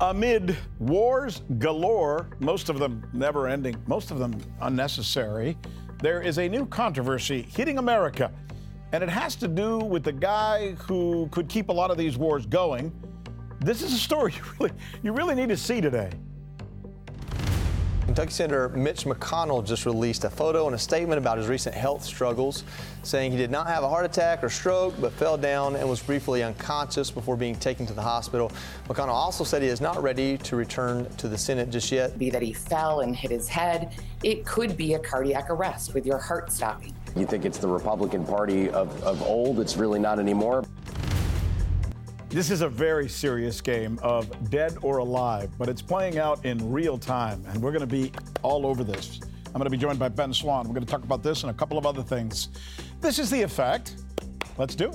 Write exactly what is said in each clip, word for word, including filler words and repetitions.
Amid wars galore, most of them never ending, most of them unnecessary, there is a new controversy hitting America. And it has to do with the guy who could keep a lot of these wars going. This is a story you really, you really need to see today. Kentucky Senator Mitch McConnell just released a photo and a statement about his recent health struggles, saying he did not have a heart attack or stroke, but fell down and was briefly unconscious before being taken to the hospital. McConnell also said he is not ready to return to the Senate just yet. Be that he fell and hit his head, it could be a cardiac arrest with your heart stopping. You think it's the Republican Party of, of old? It's really not anymore. This is a very serious game of dead or alive, but it's playing out in real time, and we're going to be all over this. I'm going to be joined by Ben Swann. We're going to talk about this and a couple of other things. This is The Effect. Let's do it.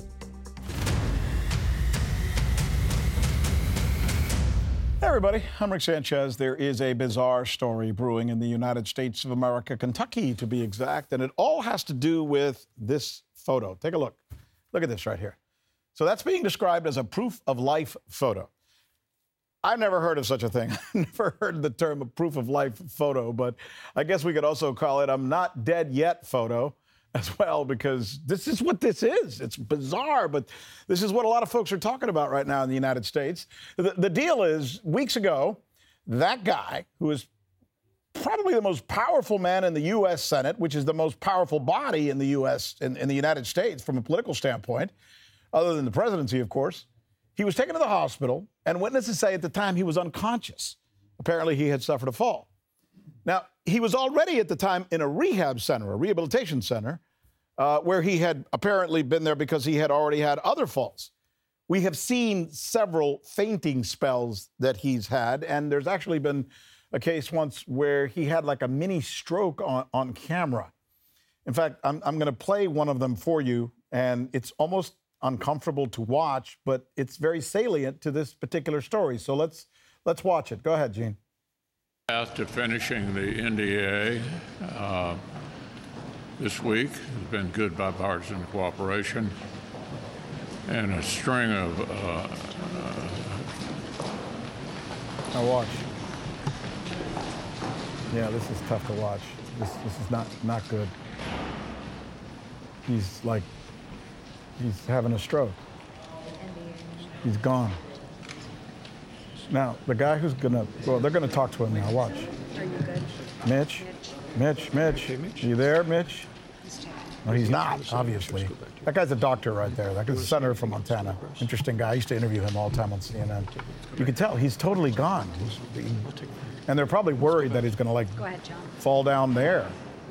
Hey, everybody. I'm Rick Sanchez. There is a bizarre story brewing in the United States of America, Kentucky to be exact, and it all has to do with this photo. Take a look. Look at this right here. So that's being described as a proof of life photo. I've never heard of such a thing. I've never heard the term a proof of life photo, but I guess we could also call it I'm not dead yet photo as well, because this is what this is. It's bizarre, but this is what a lot of folks are talking about right now in the United States. The, the deal is, weeks ago, that guy who is probably the most powerful man in the U S Senate, which is the most powerful body in the U S, in, in the United States from a political standpoint, other than the presidency, of course, he was taken to the hospital, and witnesses say at the time he was unconscious. Apparently, he had suffered a fall. Now, he was already at the time in a rehab center, a rehabilitation center, uh, where he had apparently been there because he had already had other falls. We have seen several fainting spells that he's had, and there's actually been a case once where he had like a mini stroke on, on camera. In fact, I'm, I'm going to play one of them for you, and it's almost uncomfortable to watch, but it's very salient to this particular story. So let's let's watch it. Go ahead, Gene. Path to finishing the N D A uh, this week has been good bipartisan cooperation and a string of. Uh, uh, now watch. Yeah, this is tough to watch. This this is not not good. He's like. He's having a stroke. He's gone. Now, the guy who's gonna, well, they're gonna talk to him now. Watch. Are you good? Mitch? Mitch, Mitch. Mitch. You there, Mitch? No, he's not, obviously. That guy's a doctor right there. That guy's a senator from Montana. Interesting guy. I used to interview him all the time on C N N. You can tell he's totally gone. He's, he, and they're probably worried that he's gonna, like, Go ahead, John. fall down there.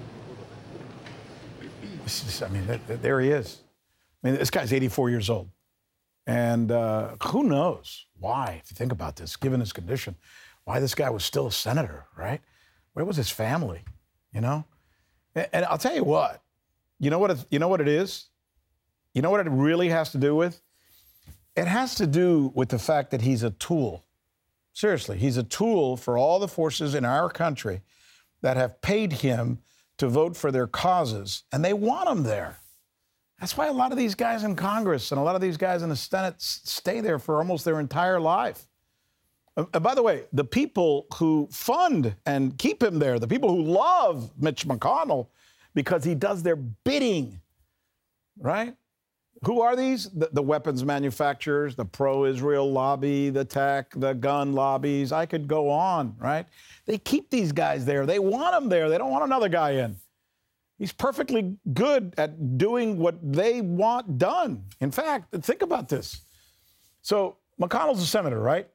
This is, I mean, th- there he is. I mean, this guy's eighty-four years old. And uh, who knows why, if you think about this, given his condition, why this guy was still a senator, right? Where was his family, you know? And, and I'll tell you what, you know what, it, you know what it is? You know what it really has to do with? It has to do with the fact that he's a tool. Seriously, he's a tool for all the forces in our country that have paid him to vote for their causes, and they want him there. That's why a lot of these guys in Congress and a lot of these guys in the Senate stay there for almost their entire life. And by the way, the people who fund and keep him there, the people who love Mitch McConnell because he does their bidding, right? Who are these? The, the weapons manufacturers, the pro-Israel lobby, the tech, the gun lobbies. I could go on, right? They keep these guys there. They want them there. They don't want another guy in. He's perfectly good at doing what they want done. In fact, think about this. So McConnell's a senator, right?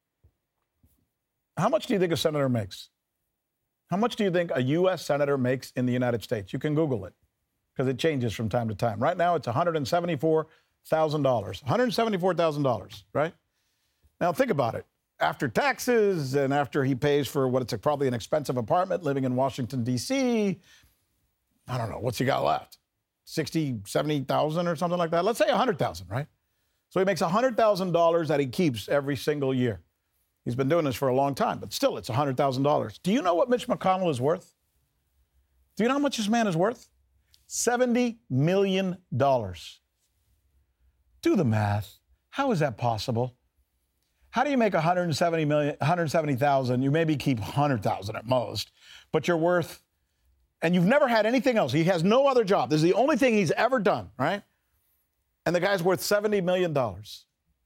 How much do you think a senator makes? How much do you think a U S senator makes in the United States? You can Google it because it changes from time to time. Right now, it's one hundred seventy-four thousand dollars. one hundred seventy-four thousand dollars, right? Now, think about it. After taxes and after he pays for what it's probably an expensive apartment living in Washington, D C, I don't know, what's he got left? sixty, seventy thousand or something like that? Let's say one hundred thousand, right? So he makes one hundred thousand dollars that he keeps every single year. He's been doing this for a long time, but still, it's one hundred thousand dollars. Do you know what Mitch McConnell is worth? Do you know how much this man is worth? seventy million dollars. Do the math. How is that possible? How do you make one hundred seventy million, one hundred seventy thousand? You maybe keep one hundred thousand at most, but you're worth, and you've never had anything else. He has no other job. This is the only thing he's ever done, right? And the guy's worth seventy million dollars.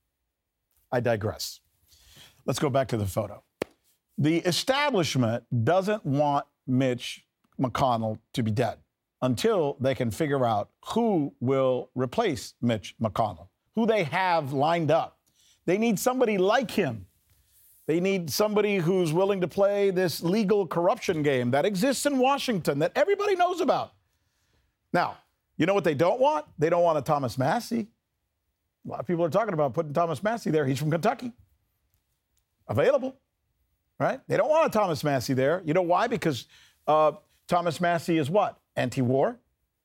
I digress. Let's go back to the photo. The establishment doesn't want Mitch McConnell to be dead until they can figure out who will replace Mitch McConnell, who they have lined up. They need somebody like him. They need somebody who's willing to play this legal corruption game that exists in Washington that everybody knows about. Now, you know what they don't want? They don't want a Thomas Massie. A lot of people are talking about putting Thomas Massie there. He's from Kentucky. Available, right? They don't want a Thomas Massie there. You know why? Because uh, Thomas Massie is what? Anti-war.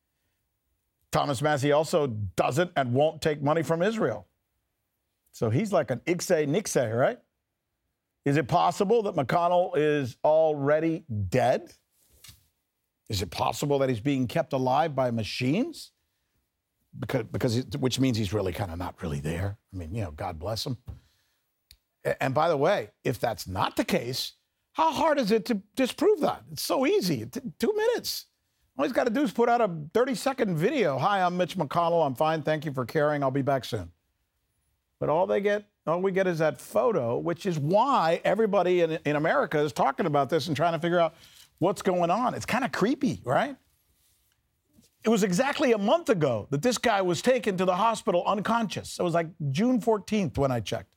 Thomas Massie also doesn't and won't take money from Israel. So he's like an Ixay Nixay, right? Is it possible that McConnell is already dead? Is it possible that he's being kept alive by machines? Because, because he, which means he's really kind of not really there. I mean, you know, God bless him. And by the way, if that's not the case, how hard is it to disprove that? It's so easy. T- two minutes. All he's got to do is put out a thirty-second video. Hi, I'm Mitch McConnell. I'm fine. Thank you for caring. I'll be back soon. But all they get, all we get is that photo, which is why everybody in, in America is talking about this and trying to figure out what's going on. It's kind of creepy, right? It was exactly a month ago that this guy was taken to the hospital unconscious. It was like June fourteenth when I checked.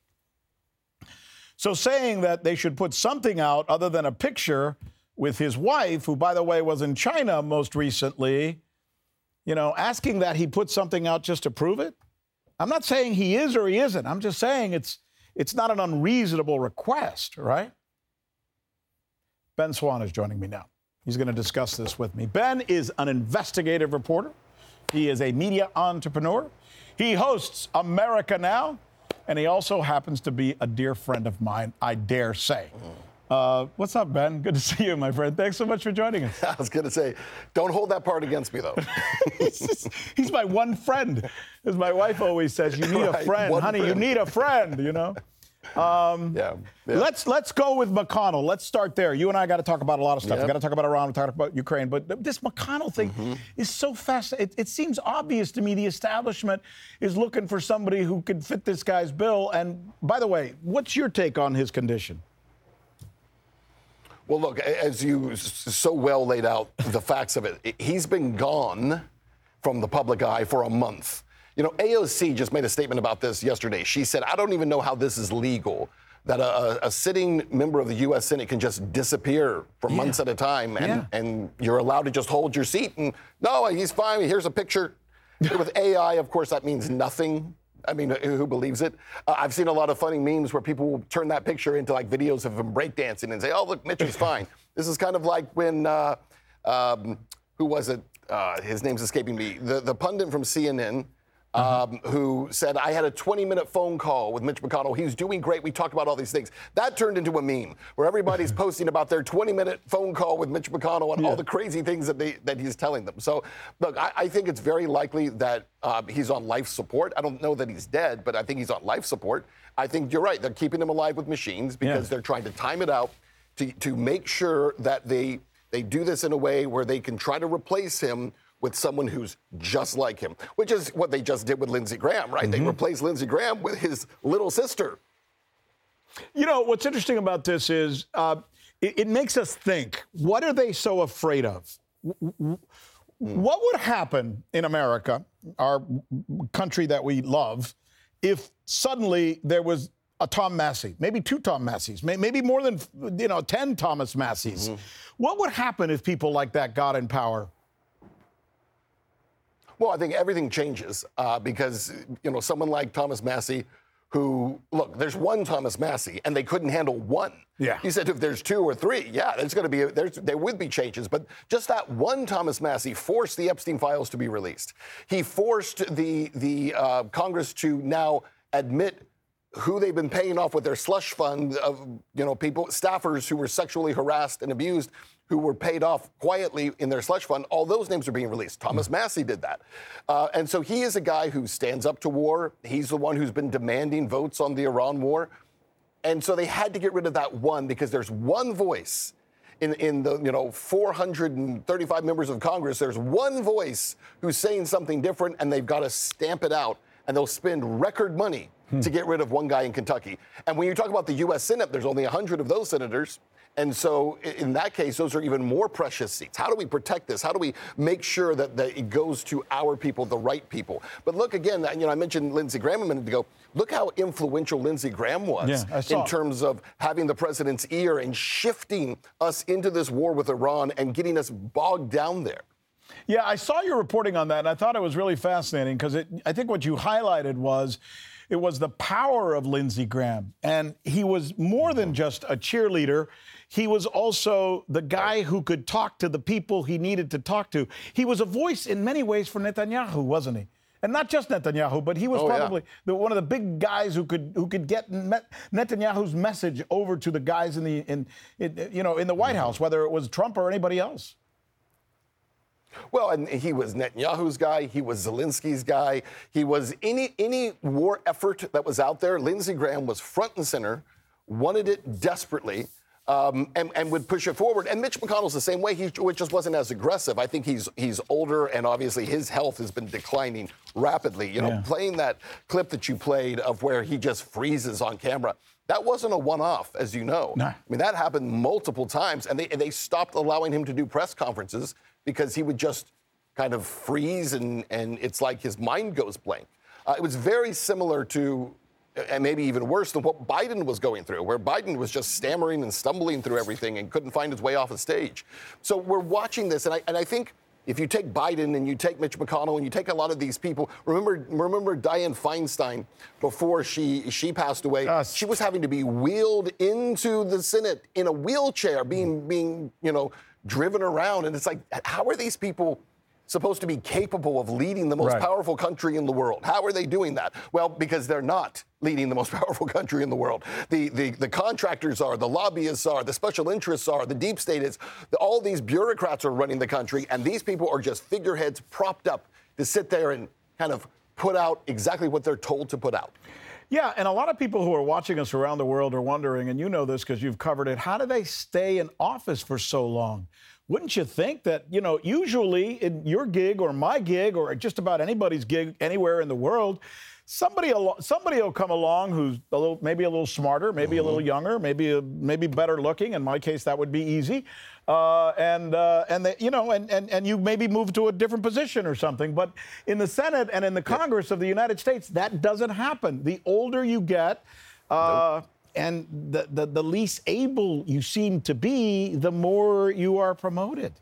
So saying that they should put something out other than a picture with his wife, who, by the way, was in China most recently, you know, asking that he put something out just to prove it. I'm not saying he is or he isn't. I'm just saying it's it's not an unreasonable request, right? Ben Swann is joining me now. He's going to discuss this with me. Ben is an investigative reporter. He is a media entrepreneur. He hosts America Now, and he also happens to be a dear friend of mine, I dare say. Uh, what's up, Ben? Good to see you, my friend. Thanks so much for joining us. I was going to say, don't hold that part against me, though. he's, just, he's my one friend. As my wife always says, you need right, a friend. Honey, friend. You need a friend, you know? Um, yeah, yeah. Let's let's go with McConnell. Let's start there. You and I got to talk about a lot of stuff. Yep. We got to talk about Iran. We talk about Ukraine. But this McConnell thing mm-hmm. is so fascinating. It, it seems obvious to me the establishment is looking for somebody who could fit this guy's bill. And by the way, what's your take on his condition? Well, look, as you so well laid out the facts of it, he's been gone from the public eye for a month. You know, A O C just made a statement about this yesterday. She said, I don't even know how this is legal, that a, a sitting member of the U S Senate can just disappear for yeah. months at a time, and, yeah. and you're allowed to just hold your seat. And no, he's fine. Here's a picture. With A I, of course, that means nothing. I mean, who believes it? Uh, I've seen a lot of funny memes where people will turn that picture into like videos of him breakdancing and say, oh, look, Mitch is fine. This is kind of like when, uh, um, who was it? Uh, his name's escaping me. The, the pundit from C N N. Um, who said, I had a twenty-minute phone call with Mitch McConnell. He's doing great. We talked about all these things. That turned into a meme where everybody's posting about their twenty-minute phone call with Mitch McConnell and yeah. all the crazy things that they, that he's telling them. So, look, I, I think it's very likely that uh, he's on life support. I don't know that he's dead, but I think he's on life support. I think you're right. They're keeping him alive with machines because yeah. they're trying to time it out to, to make sure that they they do this in a way where they can try to replace him with someone who's just like him, which is what they just did with Lindsey Graham, right? Mm-hmm. They replaced Lindsey Graham with his little sister. You know, what's interesting about this is uh, it, it makes us think, what are they so afraid of? Mm. What would happen in America, our country that we love, if suddenly there was a Tom Massie, maybe two Tom Massies, maybe more than, you know, ten Thomas Massies? Mm-hmm. What would happen if people like that got in power? Well, I think everything changes uh, because, you know, someone like Thomas Massie, who, look, there's one Thomas Massie, and they couldn't handle one. Yeah. You said if there's two or three, yeah, there's going to be, there's, there would be changes. But just that one Thomas Massie forced the Epstein files to be released. He forced the, the uh, Congress to now admit who they've been paying off with their slush fund of, you know, people, staffers who were sexually harassed and abused, who were paid off quietly in their slush fund. All those names are being released. Thomas Massie did that. Uh, and so he is a guy who stands up to war. He's the one who's been demanding votes on the Iran war. And so they had to get rid of that one because there's one voice in, in the, you know, four hundred thirty-five members of Congress. There's one voice who's saying something different, and they've got to stamp it out. And they'll spend record money hmm. to get rid of one guy in Kentucky. And when you talk about the U S Senate, there's only one hundred of those senators. And so in that case, those are even more precious seats. How do we protect this? How do we make sure that, that it goes to our people, the right people? But look, again, you know, I mentioned Lindsey Graham a minute ago. Look how influential Lindsey Graham was yeah, in terms of having the president's ear and shifting us into this war with Iran and getting us bogged down there. Yeah, I saw your reporting on that, and I thought it was really fascinating because I think what you highlighted was it was the power of Lindsey Graham. And he was more than just a cheerleader. He was also the guy who could talk to the people he needed to talk to. He was a voice in many ways for Netanyahu, wasn't he? And not just Netanyahu, but he was oh, probably yeah. the, one of the big guys who could who could get Netanyahu's message over to the guys in the in, in you know in the White House, whether it was Trump or anybody else. Well, and he was Netanyahu's guy. He was Zelensky's guy. He was any any war effort that was out there. Lindsey Graham was front and center, wanted it desperately, um, and, and would push it forward. And Mitch McConnell's the same way. He just wasn't as aggressive. I think he's he's older, and obviously his health has been declining rapidly. You know, yeah. playing that clip that you played of where he just freezes on camera. That wasn't a one-off, as you know. No. I mean, that happened multiple times, and they and they stopped allowing him to do press conferences because he would just kind of freeze, and, and it's like his mind goes blank. Uh, it was very similar to, and maybe even worse than what Biden was going through, where Biden was just stammering and stumbling through everything and couldn't find his way off the stage. So we're watching this, and I and I think if you take Biden and you take Mitch McConnell and you take a lot of these people, remember remember Dianne Feinstein before she she passed away, uh, she was having to be wheeled into the Senate in a wheelchair, being being you know driven around, and it's like, how are these people supposed to be capable of leading the most right. powerful country in the world? How are they doing that? Well, because they're not leading the most powerful country in the world. The the, the contractors are, the lobbyists are, the special interests are, the deep state is. The, all these bureaucrats are running the country, and these people are just figureheads propped up to sit there and kind of put out exactly what they're told to put out. Yeah, and a lot of people who are watching us around the world are wondering, and you know this because you've covered it, how do they stay in office for so long? Wouldn't you think that, you know, usually in your gig or my gig or just about anybody's gig anywhere in the world, somebody somebody will come along who's a little, maybe a little smarter, maybe mm-hmm. a little younger, maybe a, maybe better looking. In my case, that would be easy. Uh, and uh, and they, you know, and, and and you maybe move to a different position or something. But in the Senate and in the Congress of the United States, that doesn't happen. The older you get, uh, nope. and the, the the least able you seem to be, the more you are promoted.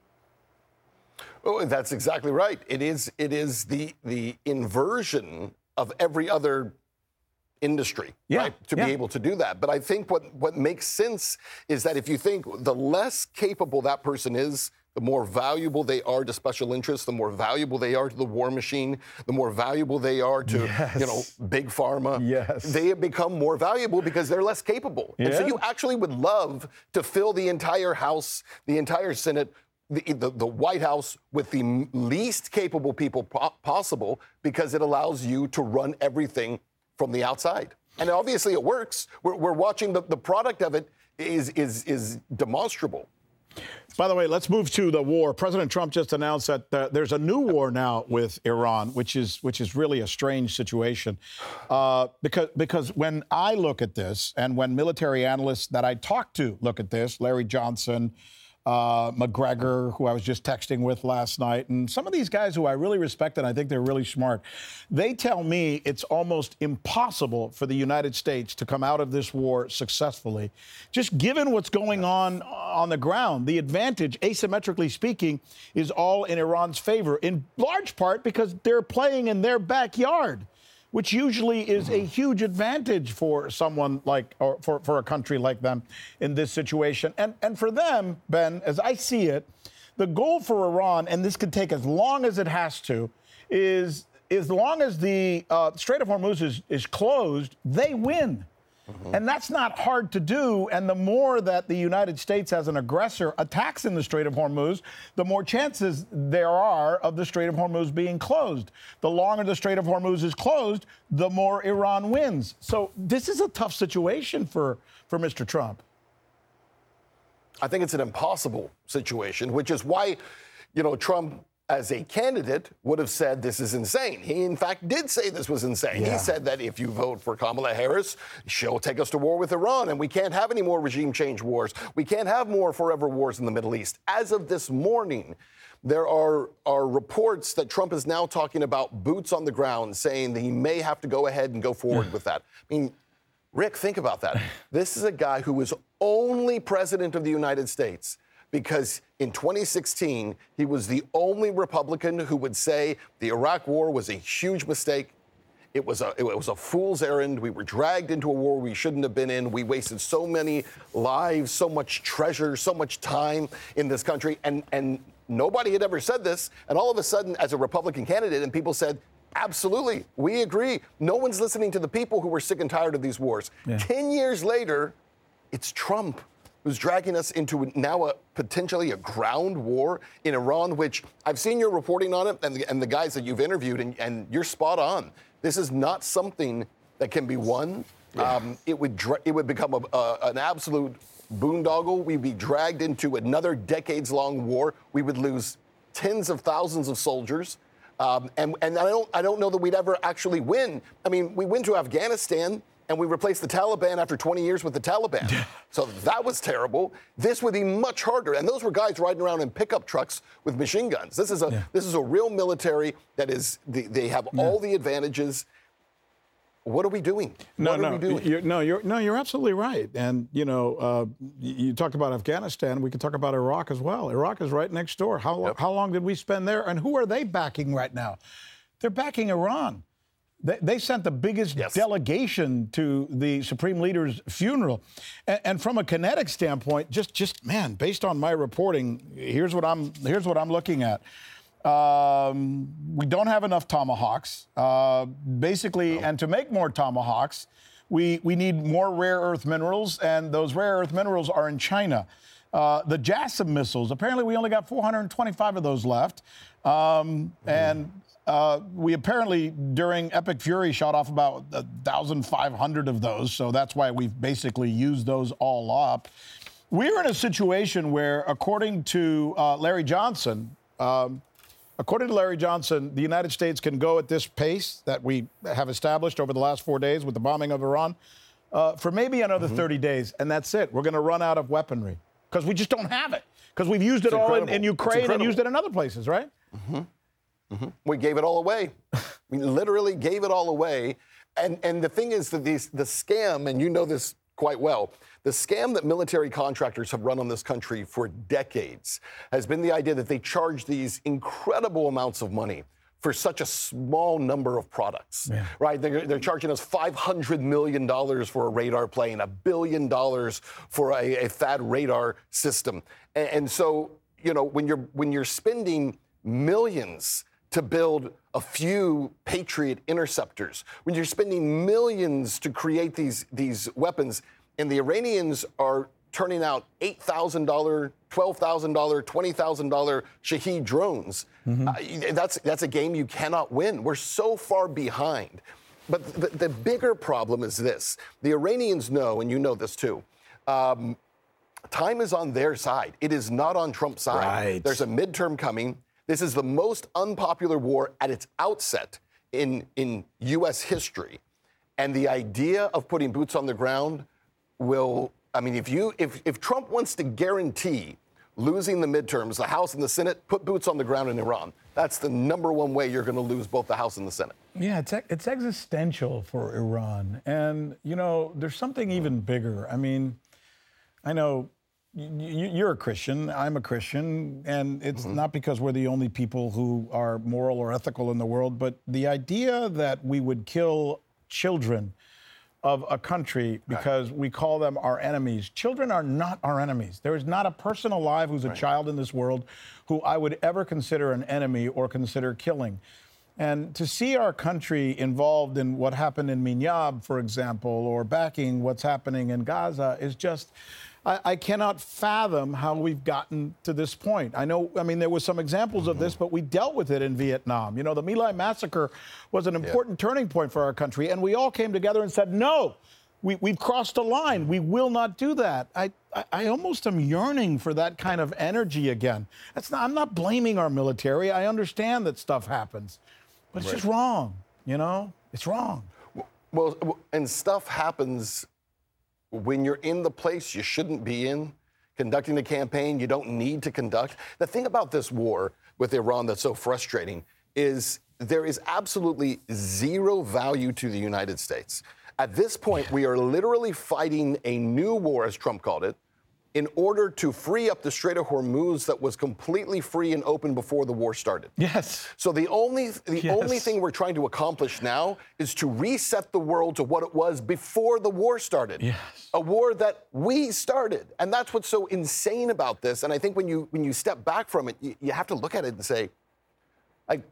Oh, that's exactly right. It is it is the the inversion of every other industry, yeah, right, to yeah. be able to do that. But I think what, what makes sense is that if you think the less capable that person is, the more valuable they are to special interests, the more valuable they are to the war machine, the more valuable they are to, yes. you know, big pharma. Yes. They become more valuable because they're less capable. Yeah. And so you actually would love to fill the entire House, the entire Senate, The, the, the White House with the least capable people po- possible because it allows you to run everything from the outside. And obviously it works. We're, we're watching the, the product of it is, is, is demonstrable. By the way, let's move to the war. President Trump just announced that uh, there's a new war now with Iran, which is which is really a strange situation. Uh, because because when I look at this and when military analysts that I talk to look at this, Larry Johnson, Uh, McGregor, who I was just texting with last night, and some of these guys who I really respect and I think they're really smart, they tell me it's almost impossible for the United States to come out of this war successfully. Just given what's going on on the ground, the advantage, asymmetrically speaking, is all in Iran's favor, in large part because they're playing in their backyard, which usually is a huge advantage for someone like, or for, for a country like them in this situation. And, and for them, Ben, as I see it, the goal for Iran, and this could take as long as it has to, is as long as the uh, Strait of Hormuz is, is closed, they win. Mm-hmm. And that's not hard to do. And the more that the United States as an aggressor attacks in the Strait of Hormuz, the more chances there are of the Strait of Hormuz being closed. The longer the Strait of Hormuz is closed, the more Iran wins. So this is a tough situation for, for Mister Trump. I think it's an impossible situation, which is why, you know, Trump, as a candidate, would have said this is insane. He, in fact, did say this was insane. Yeah. He said that if you vote for Kamala Harris, she'll take us to war with Iran, and we can't have any more regime change wars. We can't have more forever wars in the Middle East. As of this morning, there are, are reports that Trump is now talking about boots on the ground, saying that he may have to go ahead and go forward with that. I mean, Rick, think about that. This is a guy who was only president of the United States because in twenty sixteen, he was the only Republican who would say the Iraq War was a huge mistake. It was a, it was a fool's errand. We were dragged into a war we shouldn't have been in. We wasted so many lives, so much treasure, so much time in this country. And, and nobody had ever said this. And all of a sudden, as a Republican candidate, and people said, absolutely, we agree. No one's listening to the people who were sick and tired of these wars. Yeah. Ten years later, it's Trump who's dragging us into now a potentially a ground war in Iran, which I've seen your reporting on it and the, and the guys that you've interviewed, and, and you're spot on. This is not something that can be won. Yeah. Um, it would dra- it would become a, a, an absolute boondoggle. We'd be dragged into another decades-long war. We would lose tens of thousands of soldiers. Um, and and I don't I don't know that we'd ever actually win. I mean, we went to Afghanistan and we replaced the Taliban after twenty years with the Taliban. So that was terrible. This would be much harder. And those were guys riding around in pickup trucks with machine guns. This is a yeah. this is a real military that is they, they have yeah. all the advantages. What are we doing? No, what no, are we doing? You're, no, you're no, you're absolutely right. And you know, uh, you talked about Afghanistan. We could talk about Iraq as well. Iraq is right next door. How yep. how long did we spend there? And who are they backing right now? They're backing Iran. They, they sent the biggest yes. delegation to the Supreme Leader's funeral. And, and from a kinetic standpoint, just just man, based on my reporting, here's what I'm here's what I'm looking at. Um, we don't have enough Tomahawks, uh, basically, no. and to make more Tomahawks, we, we need more rare earth minerals, and those rare earth minerals are in China. Uh, the JASSM missiles, apparently we only got four hundred twenty-five of those left, um, mm. and uh, we apparently, during Epic Fury, shot off about one thousand five hundred of those, so that's why we've basically used those all up. We're in a situation where, according to uh, Larry Johnson, um, According to Larry Johnson, the United States can go at this pace that we have established over the last four days with the bombing of Iran uh, for maybe another mm-hmm. thirty days, and that's it. We're going to run out of weaponry because we just don't have it because we've used it's it all in, in Ukraine and used it in other places, right? Mm-hmm. Mm-hmm. We gave it all away. We literally gave it all away. And and the thing is that these, the scam, and you know this quite well, the scam that military contractors have run on this country for decades has been the idea that they charge these incredible amounts of money for such a small number of products, yeah. right? They're, they're charging us five hundred million dollars for a radar plane, a billion dollars for a, a THAAD radar system. And, and so, you know, when you're when you're spending millions to build a few Patriot interceptors, when you're spending millions to create these, these weapons, and the Iranians are turning out eight thousand dollars, twelve thousand dollars, twenty thousand dollars Shahed drones, mm-hmm. uh, that's, that's a game you cannot win. We're so far behind. But the, the bigger problem is this. The Iranians know, and you know this too, um, time is on their side. It is not on Trump's side. Right. There's a midterm coming. This is the most unpopular war at its outset in, in U S history. And the idea of putting boots on the ground will, I mean, if you if, if Trump wants to guarantee losing the midterms, the House and the Senate, put boots on the ground in Iran. That's the number one way you're going to lose both the House and the Senate. Yeah, it's it's existential for Iran. And, you know, there's something even bigger. I mean, I know you're a Christian, I'm a Christian, and it's mm-hmm. not because we're the only people who are moral or ethical in the world, but the idea that we would kill children of a country because right. we call them our enemies. Children are not our enemies. There is not a person alive who's a right. child in this world who I would ever consider an enemy or consider killing. And to see our country involved in what happened in Minyab, for example, or backing what's happening in Gaza is just, I, I cannot fathom how we've gotten to this point. I know, I mean, there were some examples of this, but we dealt with it in Vietnam. You know, the My Lai massacre was an important yeah. turning point for our country, and we all came together and said, no, we, we've crossed a line. We will not do that. I, I, I almost am yearning for that kind of energy again. That's not, I'm not blaming our military. I understand that stuff happens. But it's right. just wrong, you know? It's wrong. Well, and stuff happens when you're in the place you shouldn't be in, conducting a campaign you don't need to conduct. The thing about this war with Iran that's so frustrating is there is absolutely zero value to the United States. At this point, we are literally fighting a new war, as Trump called it, in order to free up the Strait of Hormuz that was completely free and open before the war started. Yes. So the only the yes. only thing we're trying to accomplish now is to reset the world to what it was before the war started. Yes. A war that we started. And that's what's so insane about this. And I think when you when you step back from it, you, you have to look at it and say, like,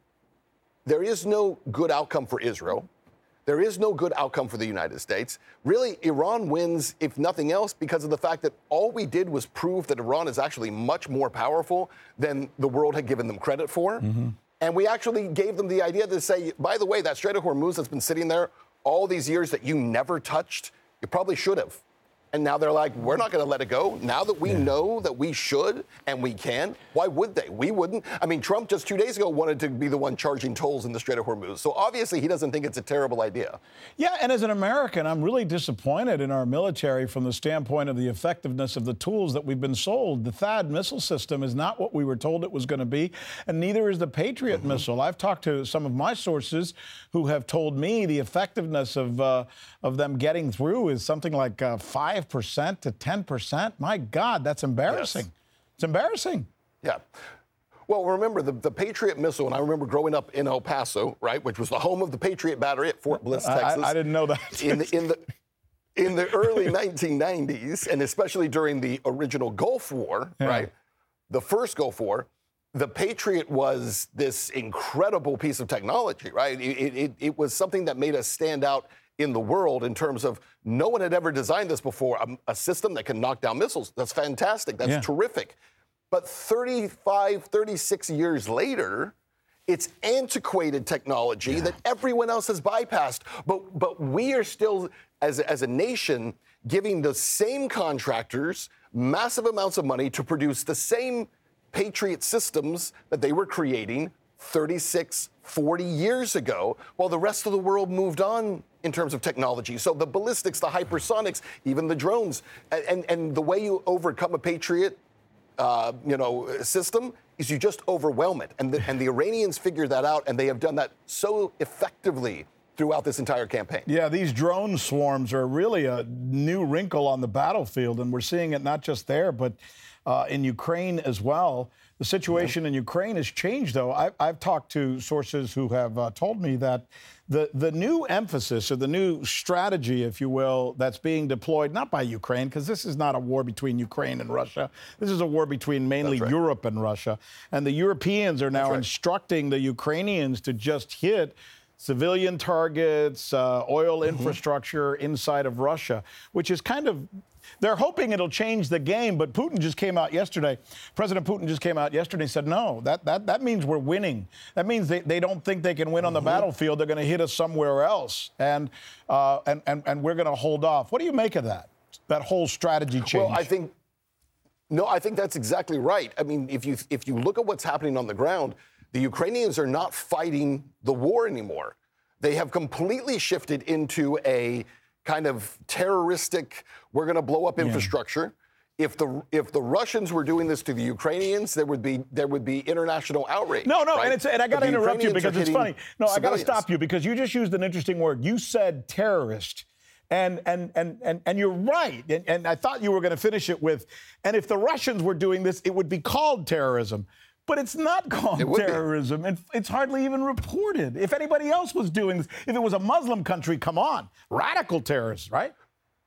there is no good outcome for Israel. There is no good outcome for the United States. Really, Iran wins, if nothing else, because of the fact that all we did was prove that Iran is actually much more powerful than the world had given them credit for. Mm-hmm. And we actually gave them the idea to say, by the way, that Strait of Hormuz that's been sitting there all these years that you never touched, you probably should have. And now they're like, we're not going to let it go. Now that we yeah. know that we should and we can, why would they? We wouldn't. I mean, Trump just two days ago wanted to be the one charging tolls in the Strait of Hormuz. So obviously he doesn't think it's a terrible idea. Yeah, and as an American, I'm really disappointed in our military from the standpoint of the effectiveness of the tools that we've been sold. The THAAD missile system is not what we were told it was going to be, and neither is the Patriot mm-hmm. missile. I've talked to some of my sources who have told me the effectiveness of, uh, of them getting through is something like uh, five percent to ten percent. My God, that's embarrassing. Yes. It's embarrassing. Yeah. Well, remember the, the Patriot missile, and I remember growing up in El Paso, right, which was the home of the Patriot battery at Fort Bliss, Texas. I, I didn't know that. in, the, in the in the early nineteen nineties, and especially during the original Gulf War, yeah. right, the first Gulf War, the Patriot was this incredible piece of technology, right? It, it, it was something that made us stand out in the world in terms of no one had ever designed this before, a, a system that can knock down missiles. That's fantastic. That's yeah. terrific. But thirty-five, thirty-six years later, it's antiquated technology yeah. that everyone else has bypassed. But but we are still, as, as a nation, giving the same contractors massive amounts of money to produce the same Patriot systems that they were creating thirty-six, forty years ago, while the rest of the world moved on in terms of technology. So the ballistics, the hypersonics, even the drones, and, and the way you overcome a Patriot, uh, you know, system is you just overwhelm it. And the, and the Iranians figured that out, and they have done that so effectively throughout this entire campaign. Yeah, these drone swarms are really a new wrinkle on the battlefield, and we're seeing it not just there, but uh, in Ukraine as well. The situation in Ukraine has changed, though. I, I've talked to sources who have uh, told me that the, the new emphasis or the new strategy, if you will, that's being deployed, not by Ukraine, because this is not a war between Ukraine and Russia. This is a war between mainly right. Europe and Russia. And the Europeans are now right. instructing the Ukrainians to just hit civilian targets, uh, oil mm-hmm. infrastructure inside of Russia, which is kind of... They're hoping it'll change the game, but Putin just came out yesterday. President Putin just came out yesterday and said, no, that that, that means we're winning. That means they, they don't think they can win on the mm-hmm. battlefield. They're going to hit us somewhere else, and, uh, and, and, and we're going to hold off. What do you make of that, that whole strategy change? Well, I think, no, I think that's exactly right. I mean, if you if you look at what's happening on the ground, the Ukrainians are not fighting the war anymore. They have completely shifted into a kind of terroristic, we're going to blow up infrastructure. Yeah. If the if the Russians were doing this to the Ukrainians, there would be there would be international outrage. No, no, right? and it's and I got to interrupt you because it's funny. No, civilians. I got to stop you because you just used an interesting word. You said terrorist. And and and and and you're right. And, and I thought you were going to finish it with, and if the Russians were doing this, it would be called terrorism. But it's not called it terrorism, and it's hardly even reported. If anybody else was doing this, if it was a Muslim country, come on, radical terrorists, right?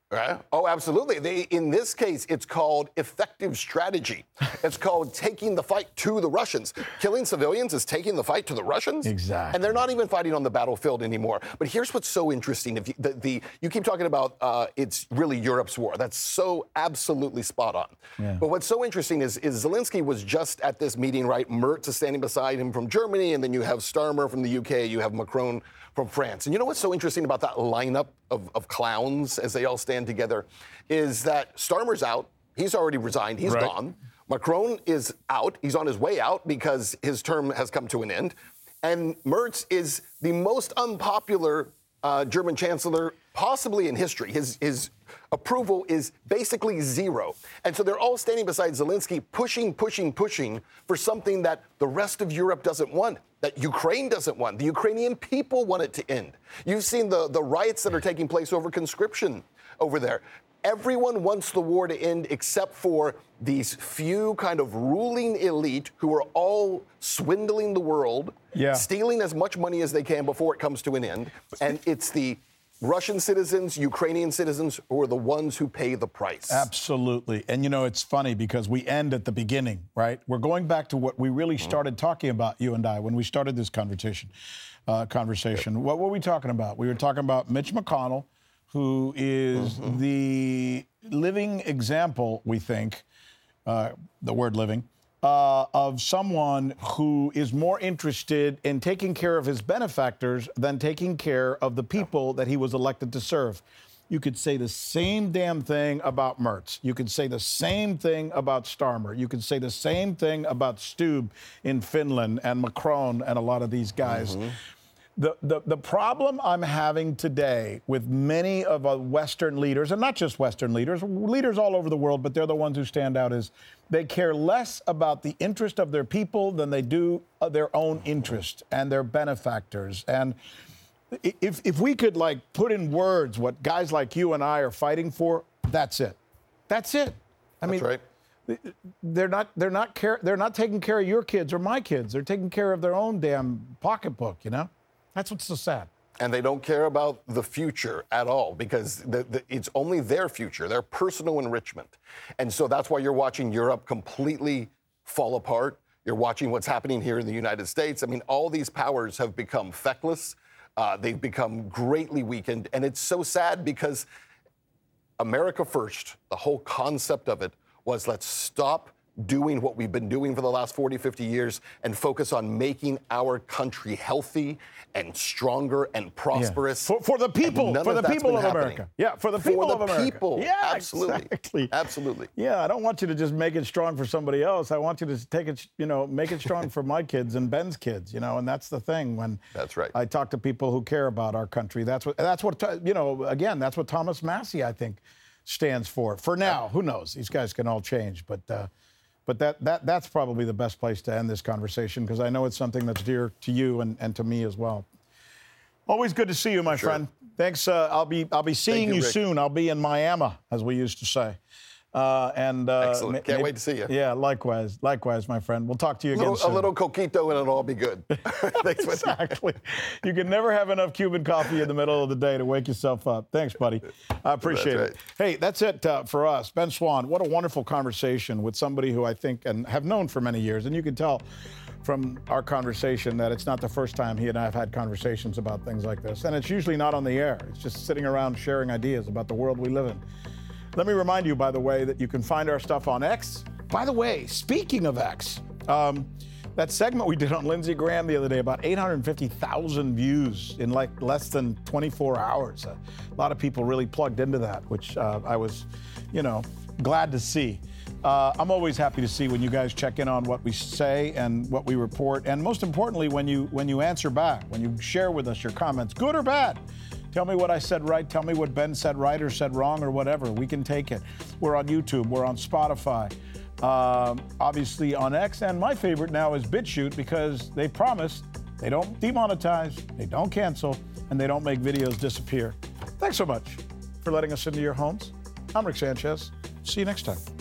Right? Oh, absolutely. They, in this case, it's called effective strategy. It's called taking the fight to the Russians. Killing civilians is taking the fight to the Russians. Exactly. And they're not even fighting on the battlefield anymore. But here's what's so interesting. If you, the, the, you keep talking about uh, it's really Europe's war. That's so absolutely spot on. Yeah. But what's so interesting is, is Zelensky was just at this meeting, right? Merz is standing beside him from Germany, and then you have Starmer from the U K, you have Macron from France. And you know what's so interesting about that lineup of, of clowns as they all stand together is that Starmer's out. He's already resigned. He's right. gone. Macron is out. He's on his way out because his term has come to an end. And Merz is the most unpopular uh, German chancellor possibly in history. His, his approval is basically zero. And so they're all standing beside Zelensky, pushing, pushing, pushing for something that the rest of Europe doesn't want, that Ukraine doesn't want. The Ukrainian people want it to end. You've seen the, the riots that are taking place over conscription over there. Everyone wants the war to end except for these few kind of ruling elite who are all swindling the world, yeah. stealing as much money as they can before it comes to an end. And it's the Russian citizens, Ukrainian citizens, who are the ones who pay the price. Absolutely. And, you know, it's funny because we end at the beginning, right? We're going back to what we really started talking about, you and I, when we started this conversation. Uh, conversation. What were we talking about? We were talking about Mitch McConnell, who is mm-hmm. the living example, we think, uh, the word living, Uh, of someone who is more interested in taking care of his benefactors than taking care of the people that he was elected to serve. You could say the same damn thing about Merz. You could say the same thing about Starmer. You could say the same thing about Stubb in Finland and Macron and a lot of these guys. Mm-hmm. The, the, the problem I'm having today with many of our Western leaders, and not just Western leaders, leaders all over the world, but they're the ones who stand out, is they care less about the interest of their people than they do their own interest and their benefactors. And if, if we could, like, put in words what guys like you and I are fighting for, that's it. That's it. I That's mean, right. They're not. They're not care. They're not taking care of your kids or my kids. They're taking care of their own damn pocketbook. You know. That's what's so sad. And they don't care about the future at all because the, the, it's only their future, their personal enrichment. And so that's why you're watching Europe completely fall apart. You're watching what's happening here in the United States. I mean, all these powers have become feckless. Uh, they've become greatly weakened. And it's so sad because America first, the whole concept of it was let's stop doing what we've been doing for the last forty, fifty years and focus on making our country healthy and stronger and prosperous. Yeah. For, for the people, for the people of happening. America. Yeah, for the people for the of America. people. Yeah, absolutely. Exactly. Absolutely. Yeah, I don't want you to just make it strong for somebody else. I want you to take it, you know, make it strong for my kids and Ben's kids, you know, and that's the thing when that's right. I talk to people who care about our country. That's what, that's what, you know, again, that's what Thomas Massie, I think, stands for. For now, who knows? These guys can all change, but uh, But that, that that's probably the best place to end this conversation because I know it's something that's dear to you and, and to me as well. Always good to see you, my sure. friend. Thanks. Uh, I'll be I'll be seeing you, you Rick. soon. I'll be in Miami, as we used to say. Uh, and uh, Excellent. Can't maybe, wait to see you. Yeah, likewise, likewise, my friend. We'll talk to you A again little, soon. a little coquito and it'll all be good. Thanks, man. Exactly. You can never have enough Cuban coffee in the middle of the day to wake yourself up. Thanks, buddy. I appreciate That's it. right. Hey, that's it uh, for us. Ben Swann, what a wonderful conversation with somebody who I think and have known for many years. And you can tell from our conversation that it's not the first time he and I have had conversations about things like this. And it's usually not on the air. It's just sitting around sharing ideas about the world we live in. Let me remind you, by the way, that you can find our stuff on X. By the way, speaking of X, um, that segment we did on Lindsey Graham the other day, about eight hundred fifty thousand views in like less than twenty-four hours. A lot of people really plugged into that, which uh, I was, you know, glad to see. Uh, I'm always happy to see when you guys check in on what we say and what we report, and most importantly, when you when you answer back, when you share with us your comments, good or bad. Tell me what I said right. Tell me what Ben said right or said wrong or whatever. We can take it. We're on YouTube. We're on Spotify. Um, obviously on X. And my favorite now is BitChute because they promise they don't demonetize, they don't cancel, and they don't make videos disappear. Thanks so much for letting us into your homes. I'm Rick Sanchez. See you next time.